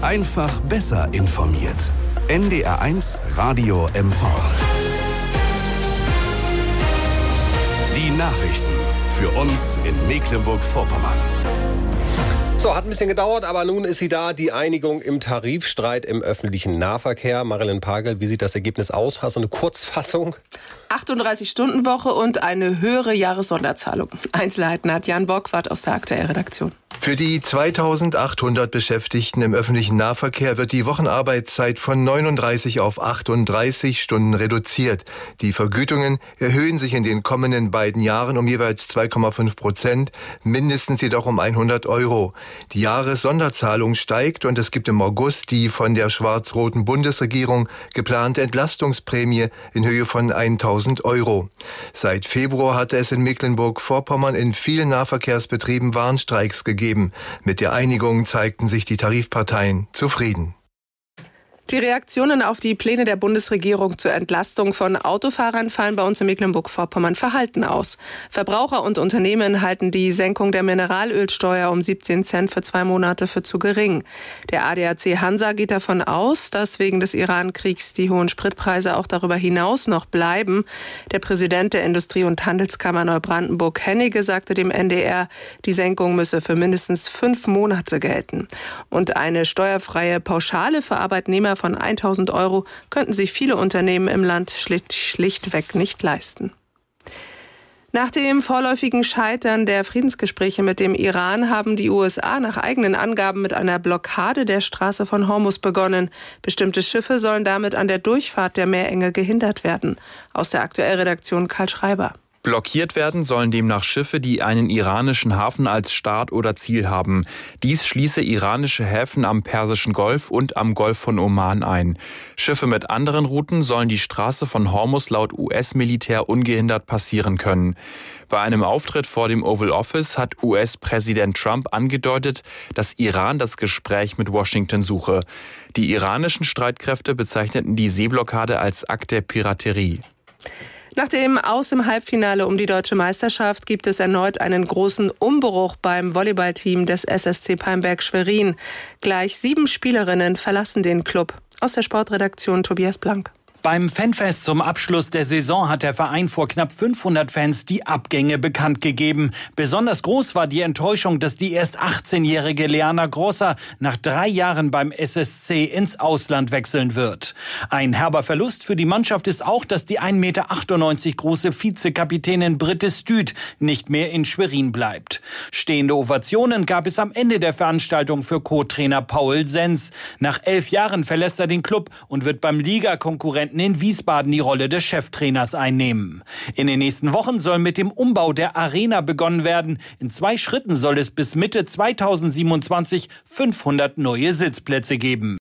Einfach besser informiert. NDR1 Radio MV. Die Nachrichten für uns in Mecklenburg-Vorpommern. So, hat ein bisschen gedauert, aber nun ist sie da, die Einigung im Tarifstreit im öffentlichen Nahverkehr. Marilyn Pagel, wie sieht das Ergebnis aus? Hast du eine Kurzfassung? 38-Stunden-Woche und eine höhere Jahressonderzahlung. Einzelheiten hat Jan Borgward aus der Aktuellredaktion. Für die 2800 Beschäftigten im öffentlichen Nahverkehr wird die Wochenarbeitszeit von 39 auf 38 Stunden reduziert. Die Vergütungen erhöhen sich in den kommenden beiden Jahren um jeweils 2,5%, mindestens jedoch um 100 €. Die Jahressonderzahlung steigt und es gibt im August die von der schwarz-roten Bundesregierung geplante Entlastungsprämie in Höhe von 1.000 €. Seit Februar hatte es in Mecklenburg-Vorpommern in vielen Nahverkehrsbetrieben Warnstreiks gegeben. Mit der Einigung zeigten sich die Tarifparteien zufrieden. Die Reaktionen auf die Pläne der Bundesregierung zur Entlastung von Autofahrern fallen bei uns in Mecklenburg-Vorpommern verhalten aus. Verbraucher und Unternehmen halten die Senkung der Mineralölsteuer um 17 Cent für 2 Monate für zu gering. Der ADAC Hansa geht davon aus, dass wegen des Iran-Kriegs die hohen Spritpreise auch darüber hinaus noch bleiben. Der Präsident der Industrie- und Handelskammer Neubrandenburg, Hennige, sagte dem NDR, die Senkung müsse für mindestens 5 Monate gelten. Und eine steuerfreie Pauschale für Arbeitnehmer von 1.000 € könnten sich viele Unternehmen im Land schlichtweg nicht leisten. Nach dem vorläufigen Scheitern der Friedensgespräche mit dem Iran haben die USA nach eigenen Angaben mit einer Blockade der Straße von Hormuz begonnen. Bestimmte Schiffe sollen damit an der Durchfahrt der Meerenge gehindert werden. Aus der Aktuellredaktion Karl Schreiber. Blockiert werden sollen demnach Schiffe, die einen iranischen Hafen als Start oder Ziel haben. Dies schließe iranische Häfen am Persischen Golf und am Golf von Oman ein. Schiffe mit anderen Routen sollen die Straße von Hormuz laut US-Militär ungehindert passieren können. Bei einem Auftritt vor dem Oval Office hat US-Präsident Trump angedeutet, dass Iran das Gespräch mit Washington suche. Die iranischen Streitkräfte bezeichneten die Seeblockade als Akt der Piraterie. Nach dem Aus im Halbfinale um die deutsche Meisterschaft gibt es erneut einen großen Umbruch beim Volleyballteam des SSC Palmberg Schwerin. Gleich 7 Spielerinnen verlassen den Club. Aus der Sportredaktion Tobias Blank. Beim Fanfest zum Abschluss der Saison hat der Verein vor knapp 500 Fans die Abgänge bekannt gegeben. Besonders groß war die Enttäuschung, dass die erst 18-jährige Leana Grosser nach 3 Jahren beim SSC ins Ausland wechseln wird. Ein herber Verlust für die Mannschaft ist auch, dass die 1,98 Meter große Vizekapitänin Britte Stüth nicht mehr in Schwerin bleibt. Stehende Ovationen gab es am Ende der Veranstaltung für Co-Trainer Paul Sens. Nach 11 Jahren verlässt er den Club und wird beim Ligakonkurrenten in Wiesbaden die Rolle des Cheftrainers einnehmen. In den nächsten Wochen soll mit dem Umbau der Arena begonnen werden. In 2 Schritten soll es bis Mitte 2027 500 neue Sitzplätze geben.